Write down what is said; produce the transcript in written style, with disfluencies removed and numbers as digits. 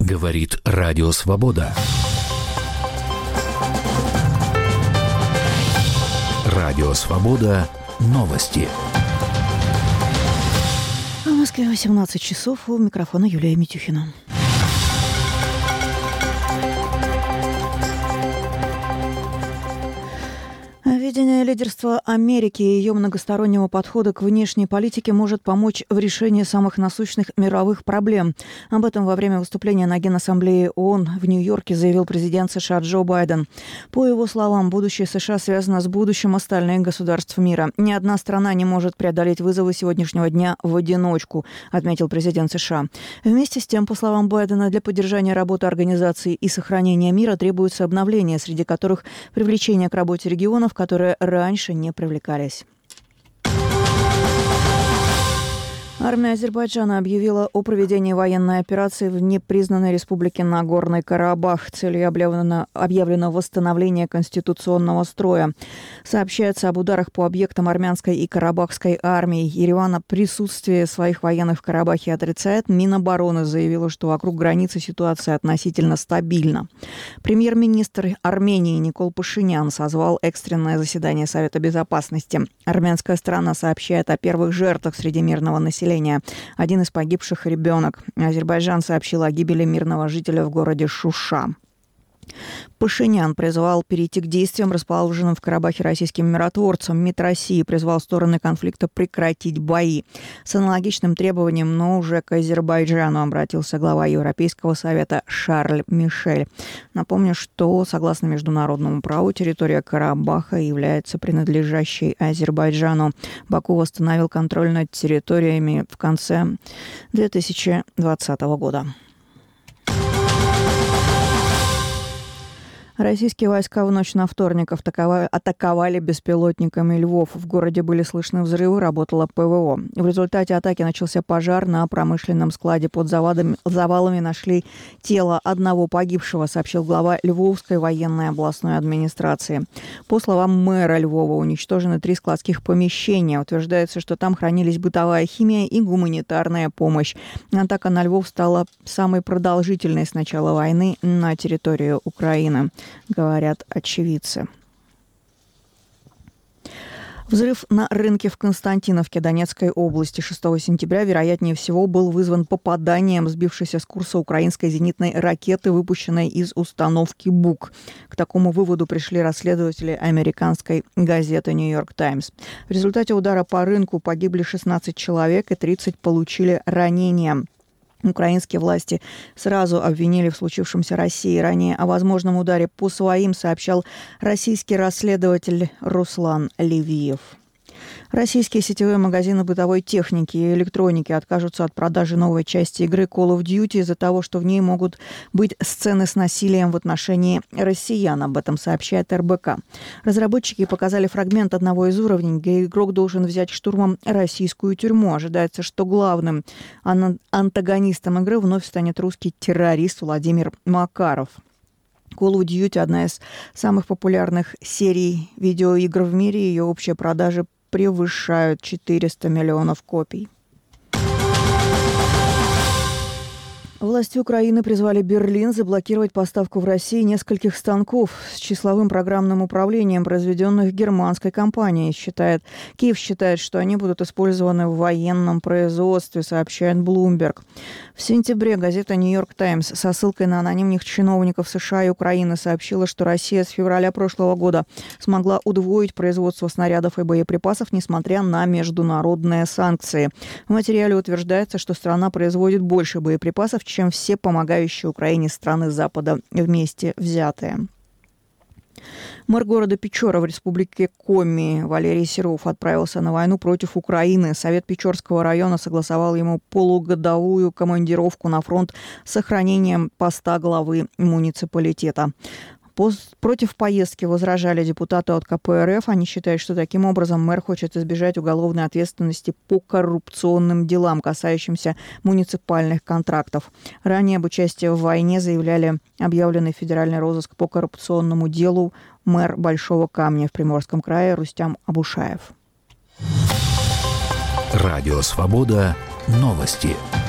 Говорит Радио Свобода. Радио Свобода. Новости. В Москве 18 часов. У микрофона Юлия Митюхина. Видение лидерства Америки и ее многостороннего подхода к внешней политике может помочь в решении самых насущных мировых проблем. Об этом во время выступления на Генассамблее ООН в Нью-Йорке заявил президент США Джо Байден. По его словам, будущее США связано с будущим остальных государств мира. Ни одна страна не может преодолеть вызовы сегодняшнего дня в одиночку, отметил президент США. Вместе с тем, по словам Байдена, для поддержания работы организации и сохранения мира требуется обновление, среди которых привлечение к работе регионов, которые раньше не привлекались. Армия Азербайджана объявила о проведении военной операции в непризнанной республике Нагорный Карабах. Целью объявлено восстановление конституционного строя. Сообщается об ударах по объектам армянской и карабахской армии. Ереван о присутствии своих военных в Карабахе отрицает. Минобороны заявила, что вокруг границы ситуация относительно стабильна. Премьер-министр Армении Никол Пашинян созвал экстренное заседание Совета Безопасности. Армянская сторона сообщает о первых жертвах среди мирного населения. Один из погибших – ребенок. Азербайджан сообщил о гибели мирного жителя в городе Шуша. Пашинян призвал перейти к действиям, расположенным в Карабахе российским миротворцам. МИД России призвал стороны конфликта прекратить бои. С аналогичным требованием, но уже к Азербайджану обратился глава Европейского совета Шарль Мишель. Напомню, что, согласно международному праву, территория Карабаха является принадлежащей Азербайджану. Баку восстановил контроль над территориями в конце 2020 года. Российские войска в ночь на вторник атаковали беспилотниками Львов. В городе были слышны взрывы, работало ПВО. В результате атаки начался пожар на промышленном складе. Под завалами нашли тело одного погибшего, сообщил глава Львовской военной областной администрации. По словам мэра Львова, уничтожены 3 складских помещения. Утверждается, что там хранились бытовая химия и гуманитарная помощь. Атака на Львов стала самой продолжительной с начала войны на территории Украины, говорят очевидцы. Взрыв на рынке в Константиновке Донецкой области 6 сентября, вероятнее всего, был вызван попаданием сбившейся с курса украинской зенитной ракеты, выпущенной из установки БУК. К такому выводу пришли расследователи американской газеты «Нью-Йорк Таймс». В результате удара по рынку погибли 16 человек и 30 получили ранения. Украинские власти сразу обвинили в случившемся России. Ранее о возможном ударе по своим сообщал российский расследователь Руслан Левиев. Российские сетевые магазины бытовой техники и электроники откажутся от продажи новой части игры Call of Duty из-за того, что в ней могут быть сцены с насилием в отношении россиян. Об этом сообщает РБК. Разработчики показали фрагмент одного из уровней, где игрок должен взять штурмом российскую тюрьму. Ожидается, что главным антагонистом игры вновь станет русский террорист Владимир Макаров. Call of Duty – одна из самых популярных серий видеоигр в мире. Ее общие продажи превышают 400 миллионов копий. Власти Украины призвали Берлин заблокировать поставку в России нескольких станков с числовым программным управлением, произведенных германской компанией. Киев считает, что они будут использованы в военном производстве, сообщает Bloomberg. В сентябре газета «Нью-Йорк Таймс» со ссылкой на анонимных чиновников США и Украины сообщила, что Россия с февраля прошлого года смогла удвоить производство снарядов и боеприпасов, несмотря на международные санкции. В материале утверждается, что страна производит больше боеприпасов, чем все помогающие Украине страны Запада вместе взятые. Мэр города Печора в республике Коми Валерий Серов отправился на войну против Украины. Совет Печорского района согласовал ему полугодовую командировку на фронт с сохранением поста главы муниципалитета. Против поездки возражали депутаты от КПРФ. Они считают, что таким образом мэр хочет избежать уголовной ответственности по коррупционным делам, касающимся муниципальных контрактов. Ранее об участии в войне заявляли объявленный федеральный розыск по коррупционному делу мэр Большого Камня в Приморском крае Рустям Абушаев. Радио «Свобода». Новости.